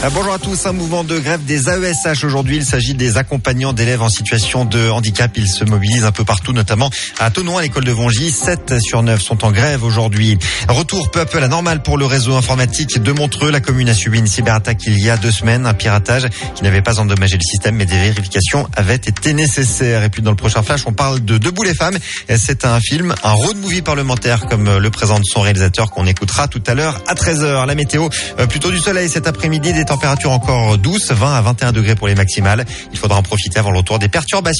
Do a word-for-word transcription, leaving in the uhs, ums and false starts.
Bonjour à tous, un mouvement de grève des A E S H aujourd'hui. Il s'agit des accompagnants d'élèves en situation de handicap. Ils se mobilisent un peu partout, notamment à Thonon, à l'école de Vongy. sept sur neuf sont en grève aujourd'hui. Retour peu à peu à la normale pour le réseau informatique de Montreux. La commune a subi une cyberattaque il y a deux semaines, un piratage qui n'avait pas endommagé le système, mais des vérifications avaient été nécessaires. Et puis dans le prochain flash, on parle de Debout les femmes. C'est un film, un road movie parlementaire, comme le présente son réalisateur, qu'on écoutera tout à l'heure à treize heures. La météo, plutôt du soleil cet après-midi, des températures encore douces, vingt à vingt et un degrés pour les maximales. Il faudra en profiter avant le retour des perturbations.